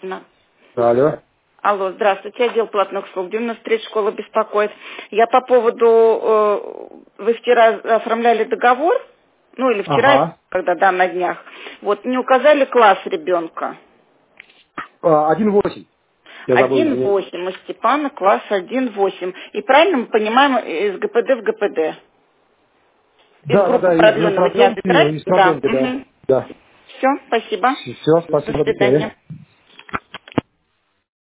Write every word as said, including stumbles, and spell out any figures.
На. Алло. Алло, здравствуйте, отдел платных услуг, девяносто третья школа беспокоит. Я по поводу, э, вы вчера оформляли договор, ну или вчера, Ага. когда, да, на днях, вот, не указали класс ребенка. А, один восемь. Я забыл, один извиняюсь. восемь, у Степана класс один восемь. И правильно мы понимаем, из ГПД в ГПД? Из Да, да, группы да, из продленного дня продленки, забирать? из Да. продленки, да. Угу. Да. Все, спасибо. Все, До спасибо, до свидания. свидания.